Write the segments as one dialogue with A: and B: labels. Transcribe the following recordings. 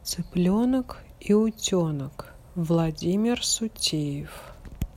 A: Цыпленок и утенок. Владимир Сутеев.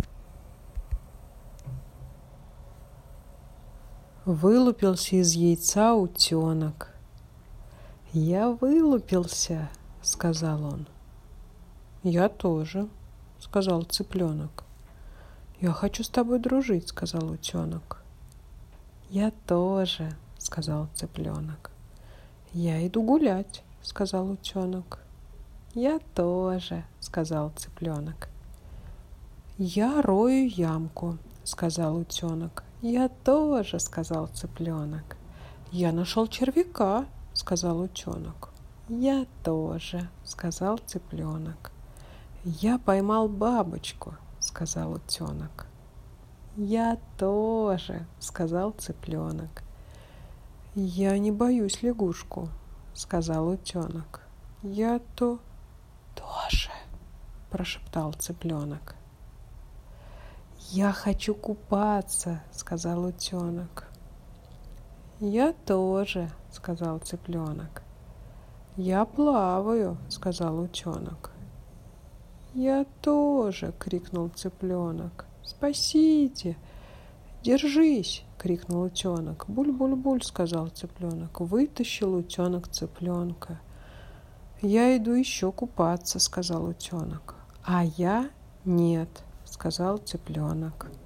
A: Вылупился из яйца утенок. «Я вылупился», — сказал он. «Я тоже», — сказал цыпленок. «Я хочу с тобой дружить», — сказал утенок. «Я тоже», — сказал цыпленок. «Я иду гулять», — сказал утенок. «Я тоже», — сказал цыпленок. «Я рою ямку», — сказал утенок. «Я тоже», — сказал цыпленок. «Я нашел червяка», — сказал утенок. «Я тоже», — сказал цыпленок. «Я поймал бабочку», — сказал утенок. «Я тоже», — сказал цыпленок. «Я не боюсь лягушку», — сказал утенок. «Я тоже», — прошептал цыпленок. «Я хочу купаться», — сказал утенок. «Я тоже», — сказал цыпленок. «Я плаваю», — сказал утенок. «Я тоже», — крикнул цыпленок. «Спасите! Держись!» — крикнул утенок. «Буль-буль-буль», — сказал цыпленок. Вытащил утенок цыпленка. «Я иду еще купаться», — сказал утенок. «А я нет», — сказал цыпленок.